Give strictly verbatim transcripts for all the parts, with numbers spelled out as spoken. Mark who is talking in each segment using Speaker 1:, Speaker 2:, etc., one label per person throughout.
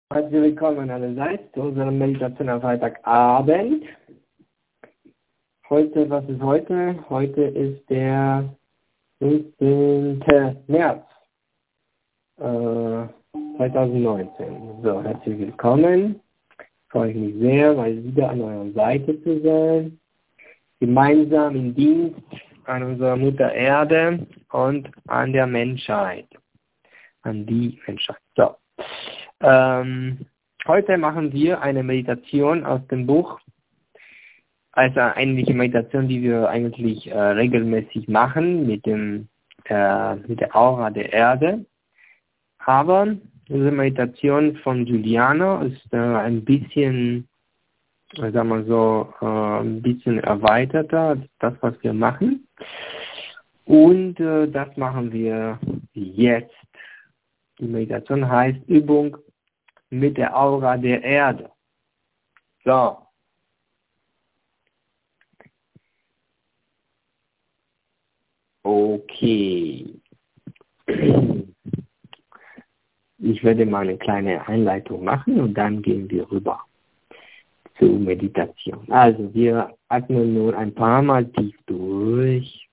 Speaker 1: Herzlich willkommen allerseits zu unserer Meditation am Freitagabend. Heute, was ist heute? Heute ist der fünfzehnten März äh, zweitausendneunzehn. So, herzlich willkommen. Freue ich mich sehr, mal wieder an eurer Seite zu sein. Gemeinsam im Dienst an unserer Mutter Erde und an der Menschheit. An die Menschheit. So. Ähm, heute machen wir eine Meditation aus dem Buch, also eine Meditation, die wir eigentlich äh, regelmäßig machen mit dem äh, mit der Aura der Erde. Aber diese Meditation von Giuliano ist äh, ein bisschen, äh, sagen wir so, äh, ein bisschen erweiterter als das, was wir machen. Und äh, das machen wir jetzt. Die Meditation heißt Übung mit der Aura der Erde. So. Okay. Ich werde mal eine kleine Einleitung machen und dann gehen wir rüber zur Meditation. Also wir atmen nun ein paar Mal tief durch.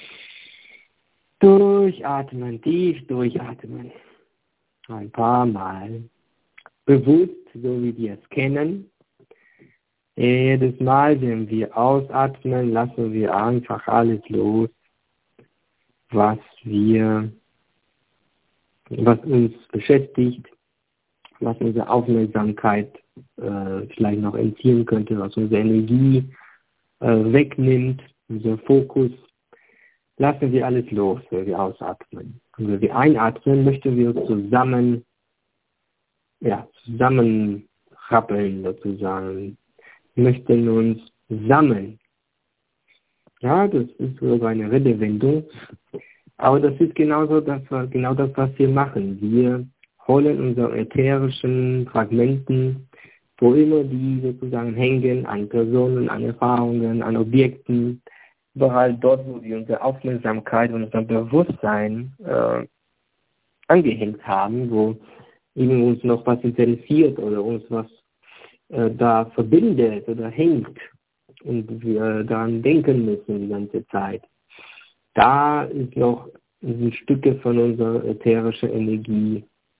Speaker 1: Durchatmen, tief durchatmen. Ein paar Mal. Bewusst, so wie wir es kennen. Jedes Mal, wenn wir ausatmen, lassen wir einfach alles los, was wir, was uns beschäftigt, was unsere Aufmerksamkeit äh, vielleicht noch entziehen könnte, was unsere Energie äh, wegnimmt, unser Fokus. Lassen wir alles los, wenn wir ausatmen. Und wenn wir einatmen, möchten wir zusammen, ja, zusammenrappeln sozusagen. Wir möchten uns sammeln. Ja, das ist sogar eine Redewendung. Aber das ist genauso das, genau das, was wir machen. Wir holen unsere ätherischen Fragmenten, wo immer die sozusagen hängen, an Personen, an Erfahrungen, an Objekten, überall dort, wo wir unsere Aufmerksamkeit und unser Bewusstsein äh, angehängt haben, wo eben uns noch was interessiert oder uns was äh, da verbindet oder hängt und wir daran denken müssen die ganze Zeit. Da ist noch ein Stücke von unserer ätherischen Energie.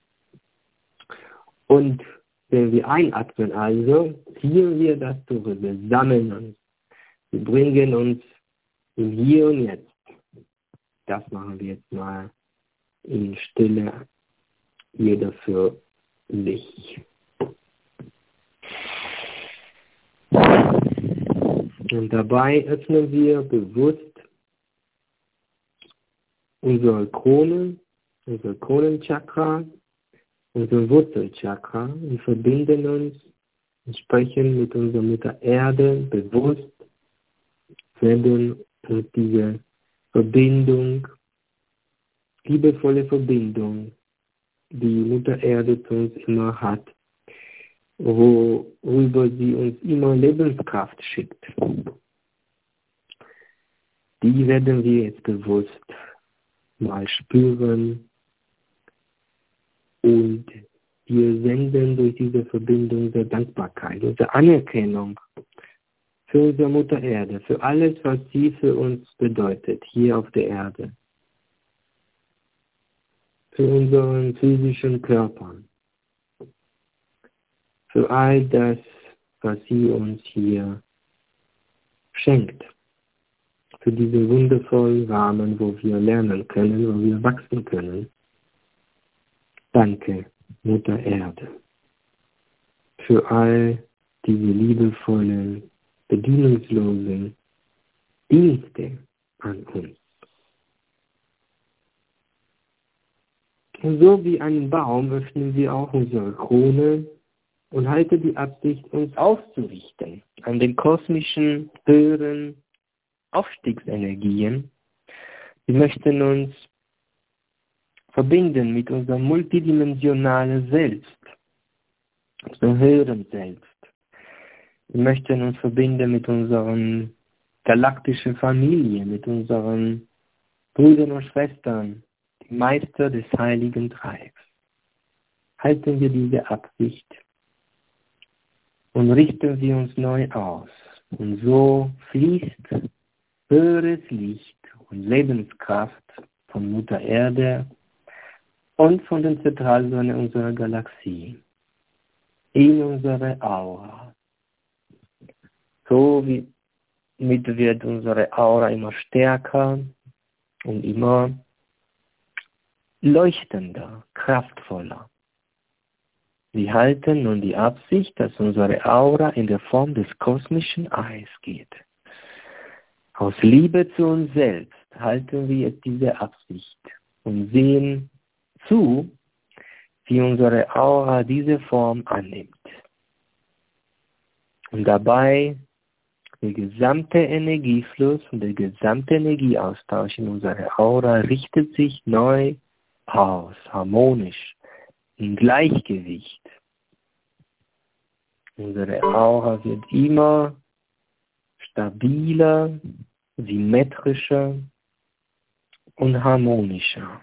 Speaker 1: Und wenn wir einatmen also, ziehen wir das durch, wir sammeln uns, wir bringen uns im Hier und Jetzt. Das machen wir jetzt mal in Stille, jeder für sich. Und dabei öffnen wir bewusst unsere Krone, unser Kronenchakra, unser Wurzelchakra. Wir verbinden uns und sprechen mit unserer Mutter Erde bewusst, werden uns diese Verbindung, liebevolle Verbindung, die Mutter Erde zu uns immer hat, worüber sie uns immer Lebenskraft schickt. Die werden wir jetzt bewusst mal spüren und wir senden durch diese Verbindung der Dankbarkeit, unsere Anerkennung für unsere Mutter Erde, für alles, was sie für uns bedeutet, hier auf der Erde, für unseren physischen Körper, für all das, was sie uns hier schenkt, für diesen wundervollen Rahmen, wo wir lernen können, wo wir wachsen können. Danke, Mutter Erde, für all diese liebevollen, bedienungslosen Dienste an uns. Und so wie einen Baum öffnen wir auch unsere Krone und halten die Absicht, uns aufzurichten an den kosmischen, höheren Aufstiegsenergien. Wir möchten uns verbinden mit unserem multidimensionalen Selbst, unserem höheren Selbst. Wir möchten uns verbinden mit unseren galaktischen Familie, mit unseren Brüdern und Schwestern, die Meister des Heiligen Dreiecks. halten wir diese Absicht und richten wir uns neu aus. Und so fließt höheres Licht und Lebenskraft von Mutter Erde und von der Zentralsonne unserer Galaxie in unsere Aura. So wie mit wird unsere Aura immer stärker und immer leuchtender, kraftvoller. Wir halten nun die Absicht, dass unsere Aura in der Form des kosmischen Eis geht. Aus Liebe zu uns selbst halten wir jetzt diese Absicht und sehen zu, wie unsere Aura diese Form annimmt. Und dabei der gesamte Energiefluss und der gesamte Energieaustausch in unserer Aura richtet sich neu aus, harmonisch, im Gleichgewicht. Unsere Aura wird immer stabiler, symmetrischer und harmonischer.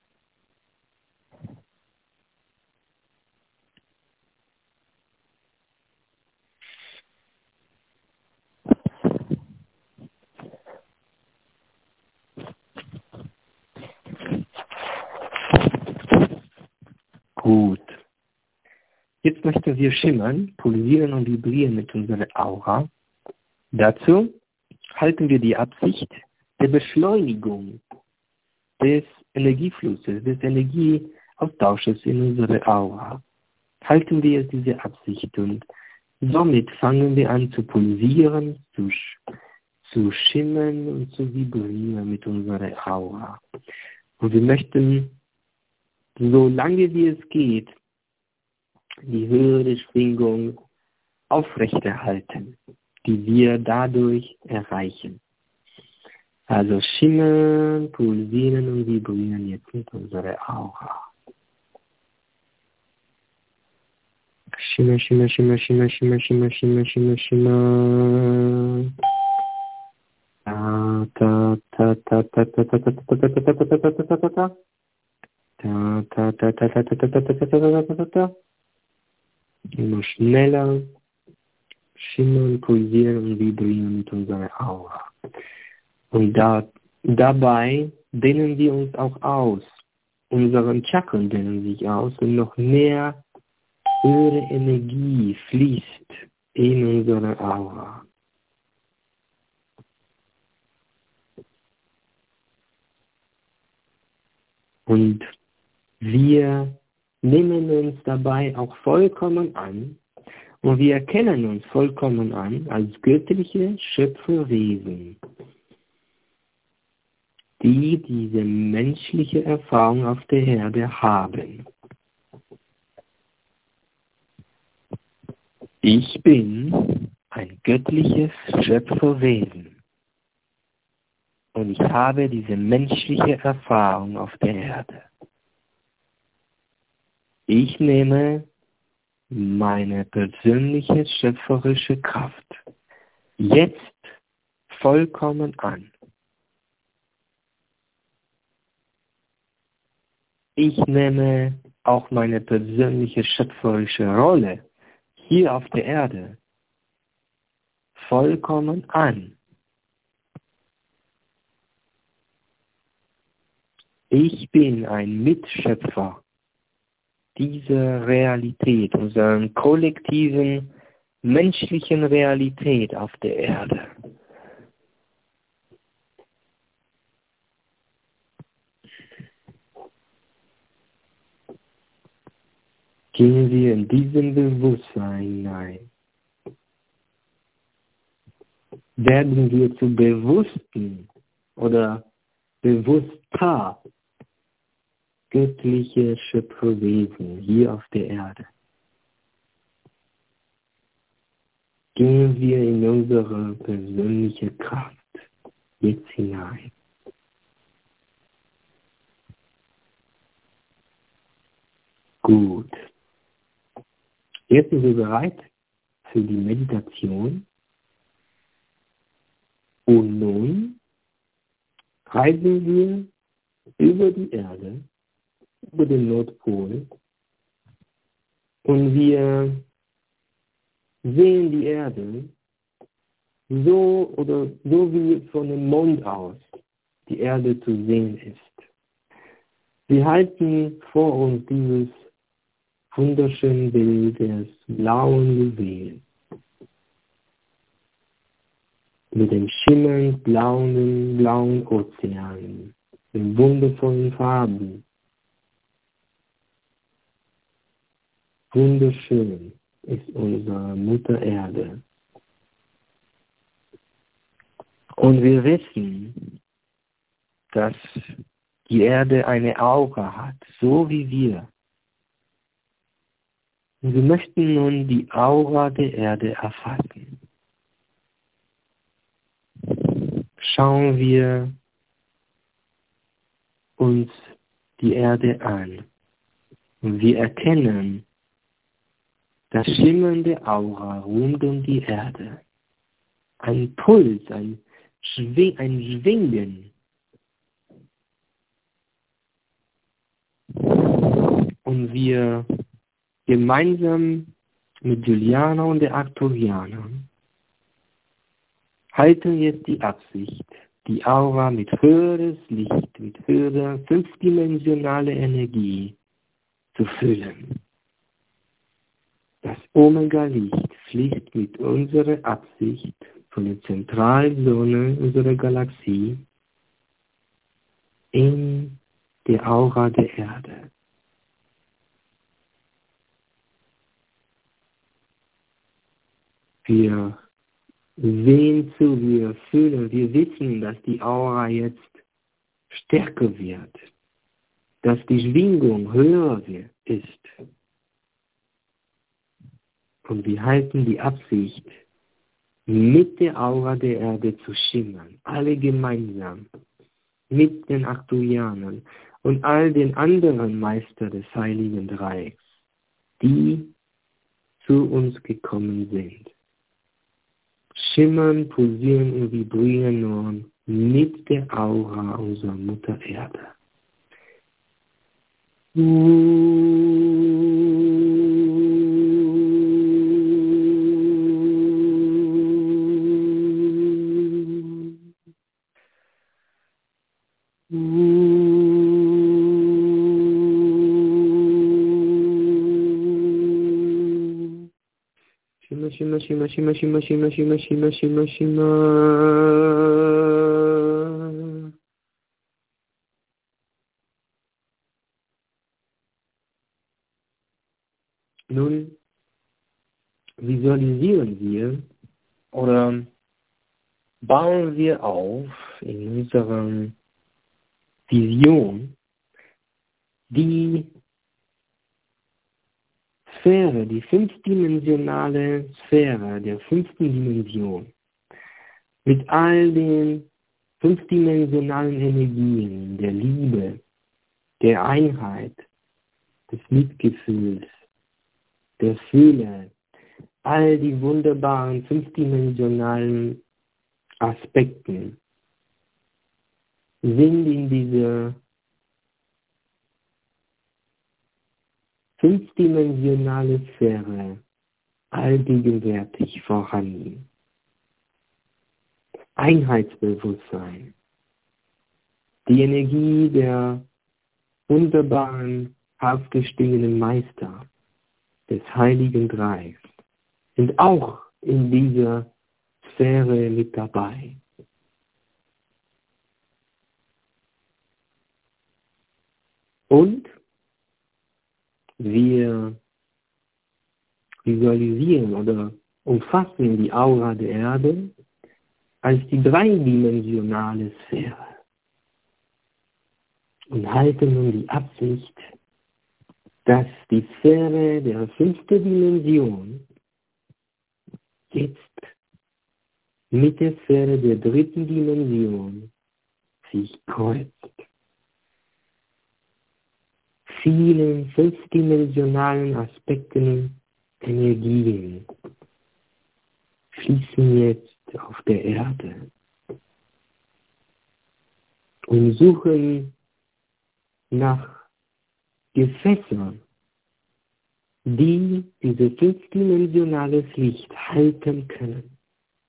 Speaker 1: Gut. Jetzt möchten wir schimmern, pulsieren und vibrieren mit unserer Aura. Dazu halten wir die Absicht der Beschleunigung des Energieflusses, des Energieaustausches in unserer Aura. Halten wir diese Absicht und somit fangen wir an zu pulsieren, zu, zu schimmern und zu vibrieren mit unserer Aura. Und wir möchten, so lange wie es geht, die höhere Schwingung aufrechterhalten, die wir dadurch erreichen. Also schimmern, pulsieren und vibrieren jetzt mit unserer Aura. Schimmer, schimmer, schimmer, schimmer, schimmer, schimmer, schimmer, schimmer, schimmer. Ta ta ta ta ta ta ta ta ta ta ta ta ta ta ta ta. Ta ta ta ta ta ta ta ta ta ta ta ta ta. Immer schneller schimmern, pulsieren und vibrieren mit unserer Aura. Und da, dabei dehnen wir uns auch aus. Unsere Chakren dehnen sich aus und noch mehr höhere Energie fließt in unsere Aura. Und wir nehmen uns dabei auch vollkommen an und wir erkennen uns vollkommen an als göttliche Schöpferwesen, die diese menschliche Erfahrung auf der Erde haben. Ich bin ein göttliches Schöpferwesen und ich habe diese menschliche Erfahrung auf der Erde. Ich nehme meine persönliche schöpferische Kraft jetzt vollkommen an. Ich nehme auch meine persönliche schöpferische Rolle hier auf der Erde vollkommen an. Ich bin ein Mitschöpfer dieser Realität, unserer kollektiven menschlichen Realität auf der Erde. Gehen wir in diesem Bewusstsein hinein. Werden wir zu bewussten oder bewusster göttliche Schöpferwesen hier auf der Erde. Gehen wir in unsere persönliche Kraft jetzt hinein. Gut. Jetzt sind wir bereit für die Meditation. Und nun reisen wir über die Erde, über den Nordpol Und wir sehen die Erde so oder so wie von dem Mond aus die Erde zu sehen ist. Wir halten vor uns dieses wunderschöne Bild des blauen Juwels mit dem schimmernd blauen, blauen Ozean, in wundervollen Farben. Wunderschön ist unsere Mutter Erde. Und wir wissen, dass die Erde eine Aura hat, so wie wir. Und wir möchten nun die Aura der Erde erfassen. Schauen wir uns die Erde an und wir erkennen das schimmernde Aura rund um die Erde. Ein Puls, ein, Schwing, ein Schwingen. Und wir gemeinsam mit Juliana und der Arcturianer halten jetzt die Absicht, die Aura mit höheres Licht, mit höherer fünfdimensionaler Energie zu füllen. Das Omega-Licht fließt mit unserer Absicht von der Zentralsonne unserer Galaxie in die Aura der Erde. Wir sehen zu, wir fühlen, wir wissen, dass die Aura jetzt stärker wird, dass die Schwingung höher ist. Und wir halten die Absicht, mit der Aura der Erde zu schimmern, alle gemeinsam, mit den Arcturianern und all den anderen Meistern des Heiligen Dreiecks, die zu uns gekommen sind. Schimmern, pulsieren und vibrieren nun mit der Aura unserer Mutter Erde. Shima, Shima, Shima, Shima, Shima, Shima, Shima, Shima, Shima. Nun visualisieren wir oder bauen wir auf in unserer Vision die Sphäre, die fünfdimensionale Sphäre der fünften Dimension mit all den fünfdimensionalen Energien der Liebe, der Einheit, des Mitgefühls, der Fülle, all die wunderbaren fünfdimensionalen Aspekten sind in dieser fünfdimensionale Sphäre allgegenwärtig vorhanden. Einheitsbewusstsein, die Energie der wunderbaren, aufgestiegenen Meister des Heiligen Dreiecks sind auch in dieser Sphäre mit dabei. Und wir visualisieren oder umfassen die Aura der Erde als die dreidimensionale Sphäre und halten nun die Absicht, dass die Sphäre der fünften Dimension jetzt mit der Sphäre der dritten Dimension sich kreuzt. Vielen fünfdimensionalen Aspekten, Energien fließen jetzt auf der Erde und suchen nach Gefäßen, die dieses fünfdimensionales Licht halten können.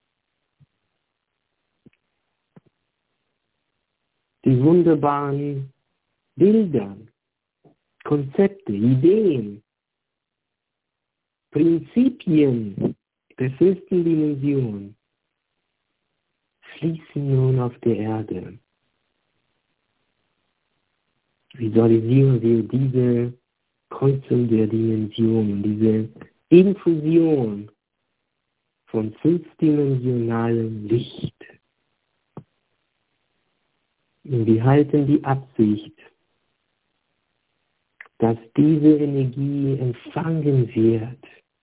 Speaker 1: Die wunderbaren Bilder, Konzepte, Ideen, Prinzipien der fünften Dimension fließen nun auf der Erde. Visualisieren wir diese Kreuzung der Dimensionen, diese Infusion von fünfdimensionalem Licht. Und wir halten die Absicht, dass diese Energie empfangen wird,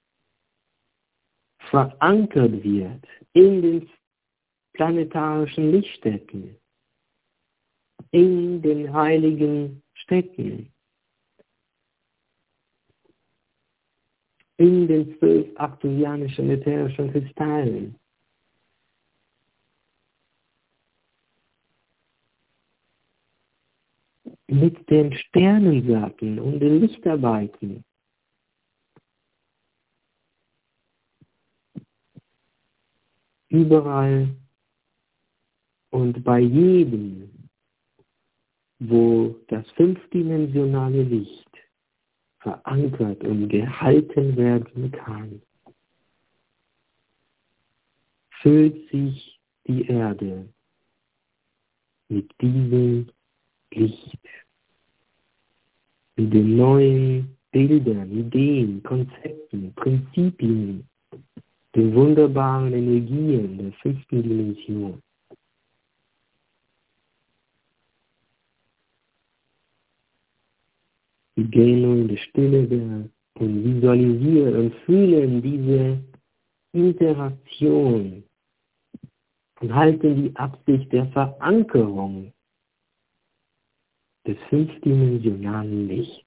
Speaker 1: verankert wird in den planetarischen Lichtstätten, in den heiligen Städten, in den zwölf arcturianischen ätherischen Kristallen. Mit den Sternensaaten und den Lichtarbeiten. Überall und bei jedem, wo das fünfdimensionale Licht verankert und gehalten werden kann, füllt sich die Erde mit diesem Licht, mit den neuen Bildern, Ideen, Konzepten, Prinzipien, den wunderbaren Energien der fünften Dimension. Wir gehen nun in die Stille der und visualisieren und fühlen diese Interaktion und halten die Absicht der Verankerung des fünfdimensionalen Lichts.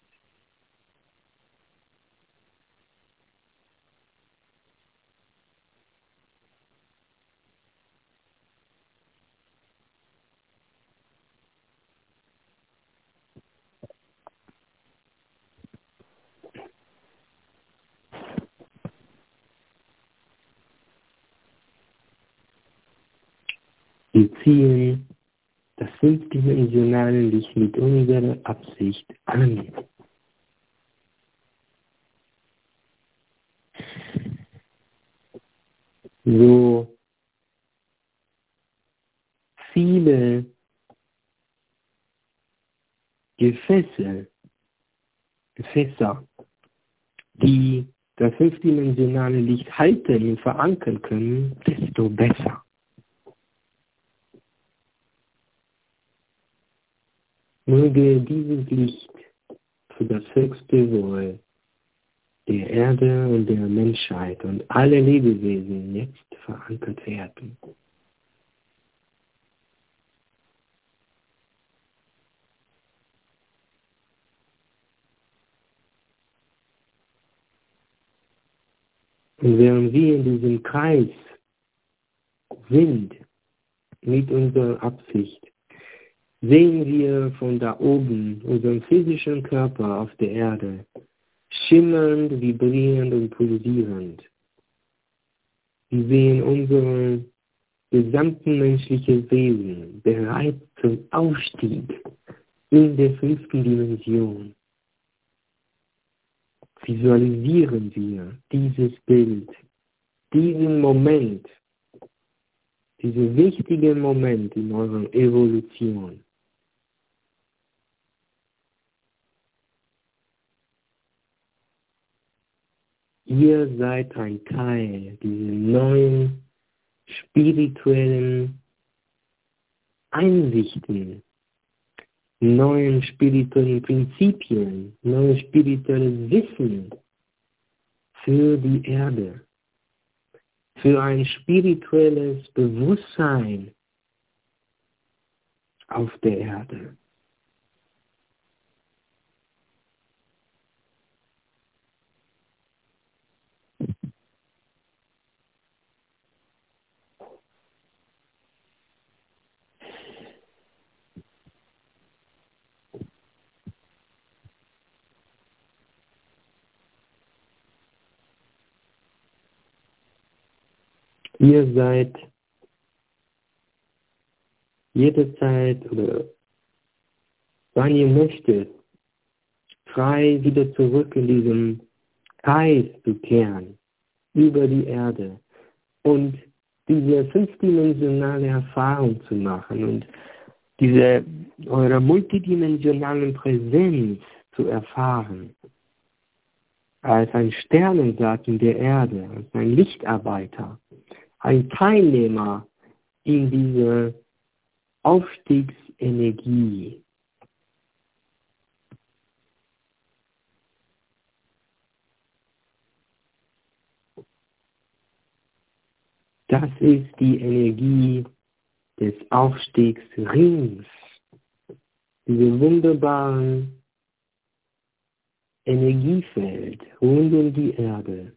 Speaker 1: Wir ziehen das fünfdimensionale Licht mit unserer Absicht an. So viele Gefäße, Gefäßer, die das fünfdimensionale Licht halten und verankern können, desto besser. Möge dieses Licht für das höchste Wohl der Erde und der Menschheit und alle Lebewesen jetzt verankert werden. Und während wir in diesem Kreis sind, mit unserer Absicht, sehen wir von da oben unseren physischen Körper auf der Erde, schimmernd, vibrierend und pulsierend. Wir sehen unser gesamten menschliches Wesen bereit zum Aufstieg in der fünften Dimension. Visualisieren wir dieses Bild, diesen Moment, diesen wichtigen Moment in eurer Evolution. Ihr seid ein Teil dieser neuen spirituellen Einsichten, neuen spirituellen Prinzipien, neues spirituelles Wissen für die Erde, für ein spirituelles Bewusstsein auf der Erde. Ihr seid jederzeit oder wann ihr möchtet, frei wieder zurück in diesem Kreis zu kehren, über die Erde und diese fünfdimensionale Erfahrung zu machen und diese eure multidimensionalen Präsenz zu erfahren, als ein Sternensatz der Erde, als ein Lichtarbeiter, ein Teilnehmer in dieser Aufstiegsenergie. Das ist die Energie des Aufstiegsrings, diese wunderbaren Energiefeld rund um die Erde,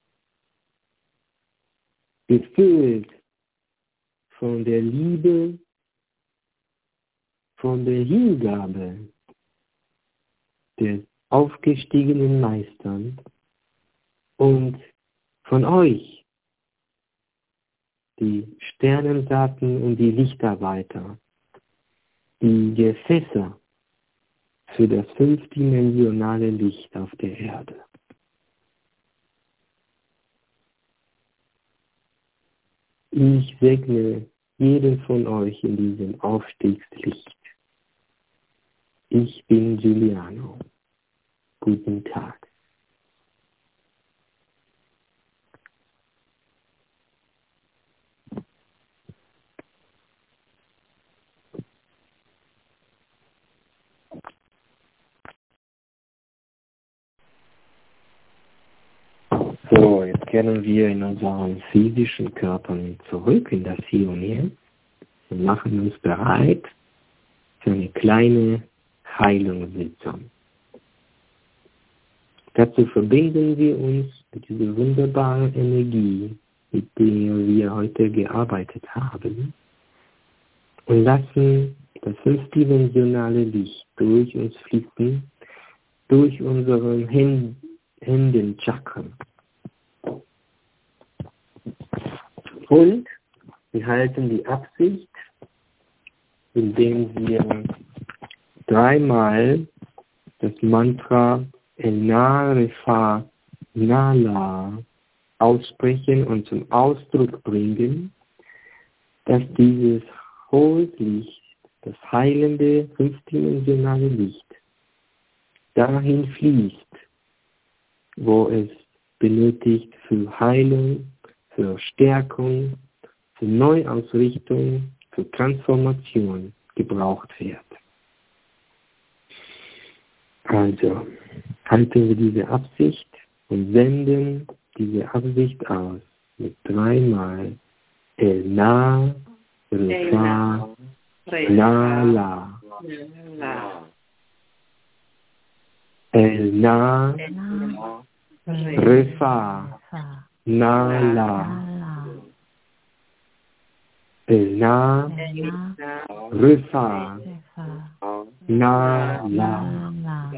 Speaker 1: gefüllt von der Liebe, von der Hingabe der aufgestiegenen Meistern und von euch, die Sternensaaten und die Lichtarbeiter, die Gefäße für das fünfdimensionale Licht auf der Erde. Ich segne jeden von euch in diesem Aufstiegslicht. Ich bin Giuliano. Guten Tag. So, jetzt kehren wir in unseren physischen Körpern zurück, in das Hier und Hier. Wir machen uns bereit für eine kleine Heilungssitzung. Dazu verbinden wir uns mit dieser wunderbaren Energie, mit der wir heute gearbeitet haben, und lassen das fünfdimensionale Licht durch uns fließen, durch unsere Händenchakren. Und wir halten die Absicht, indem wir dreimal das Mantra Elna Refa Nala aussprechen und zum Ausdruck bringen, dass dieses hohe Licht, das heilende, fünfdimensionale Licht, dahin fließt, wo es benötigt für Heilung, für Stärkung, für Neuausrichtung, für Transformation gebraucht wird. Also halten wir diese Absicht und senden diese Absicht aus mit dreimal Elna, Refa, Nala. Elna, Refa, Nala. Elna, Refa, Nala.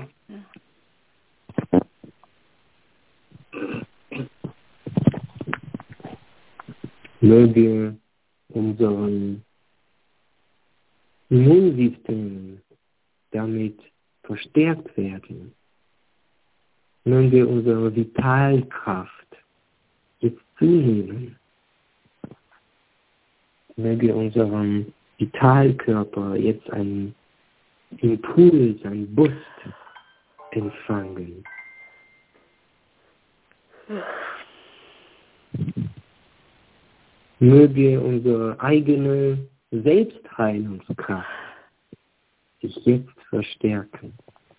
Speaker 1: Möge unseren Immunsystem damit verstärkt werden. Möge unsere Vitalkraft jetzt zunehmen. Möge unserem Vitalkörper jetzt ein Impuls, ein Boost empfangen. Möge unsere eigene Selbstheilungskraft sich jetzt verstärken.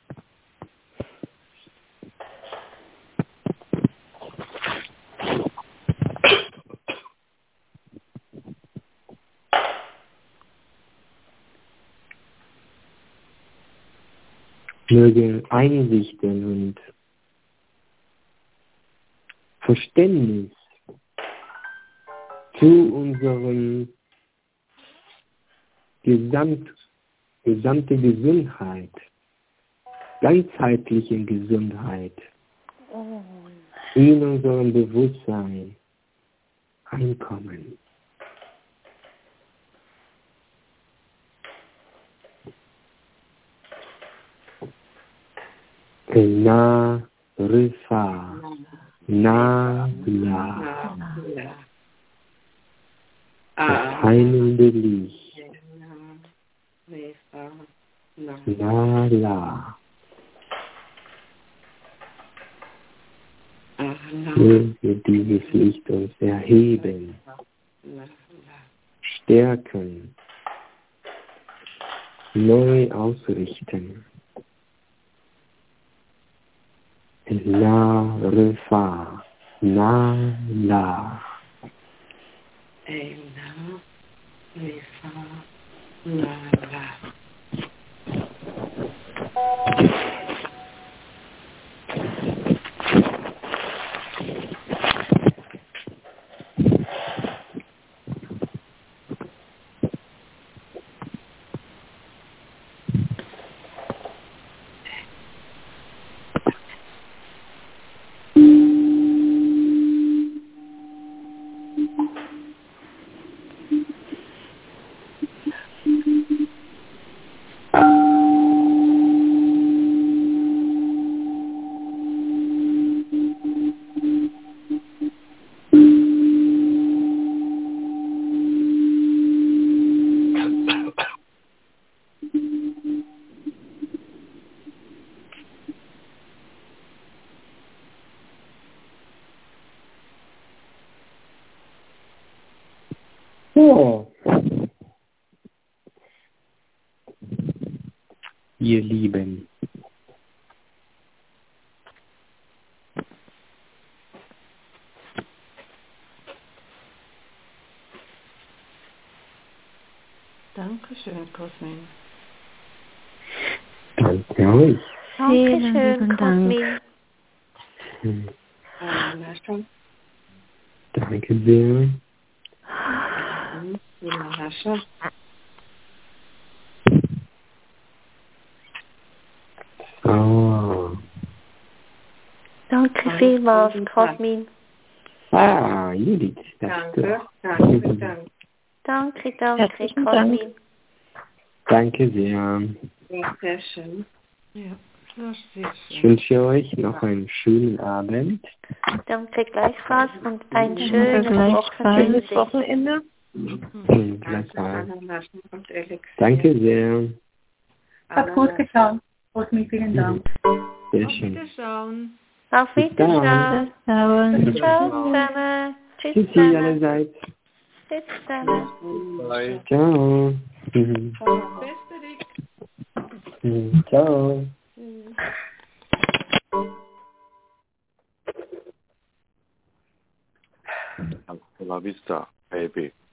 Speaker 1: Möge Einsichten und Verständnis zu unserem Gesamt, gesamte Gesundheit, ganzheitlichen Gesundheit in unserem Bewusstsein reinkommen. Na, Rifa, Na, La, das heilende Licht, Na, La. Möge dieses Licht uns erheben, stärken, neu ausrichten. La, Refa, Na, La. So, ihr Lieben,
Speaker 2: Dankeschön, Cosmin.
Speaker 1: danke euch.
Speaker 3: Dankeschön, Cosmin.
Speaker 1: Hm. Danke sehr. So.
Speaker 3: Danke vielmals, Cosmin.
Speaker 1: Ah, Judith.
Speaker 2: Danke, danke, danke.
Speaker 3: Danke, danke,
Speaker 4: Herzlichen
Speaker 3: Cosmin.
Speaker 1: Danke sehr.
Speaker 2: Sehr schön. Ja, das ist sehr
Speaker 1: Ich
Speaker 2: schön.
Speaker 1: wünsche euch noch einen schönen Abend.
Speaker 3: Danke gleichfalls und ein
Speaker 4: Danke
Speaker 3: schönes
Speaker 4: gleichfalls.
Speaker 3: Wochenende.
Speaker 4: Wochenende.
Speaker 1: Hm,
Speaker 2: Danke,
Speaker 1: gleichfalls.
Speaker 2: Ananas und Elixir.
Speaker 1: Danke sehr.
Speaker 4: Hat gut getan. Cosmin, vielen Dank.
Speaker 1: Sehr
Speaker 2: Auf
Speaker 1: schön.
Speaker 2: Wiederschauen.
Speaker 3: Auf
Speaker 1: Bis dann.
Speaker 3: Wiedersehen.
Speaker 4: Ciao.
Speaker 3: Ciao zusammen. Tschüss
Speaker 1: Tschüssi
Speaker 3: zusammen.
Speaker 1: allerseits.
Speaker 3: Tschüss zusammen.
Speaker 1: Ciao. Mhm.
Speaker 2: Beste
Speaker 1: Mhm. Ciao.
Speaker 5: Hasta la vista, baby.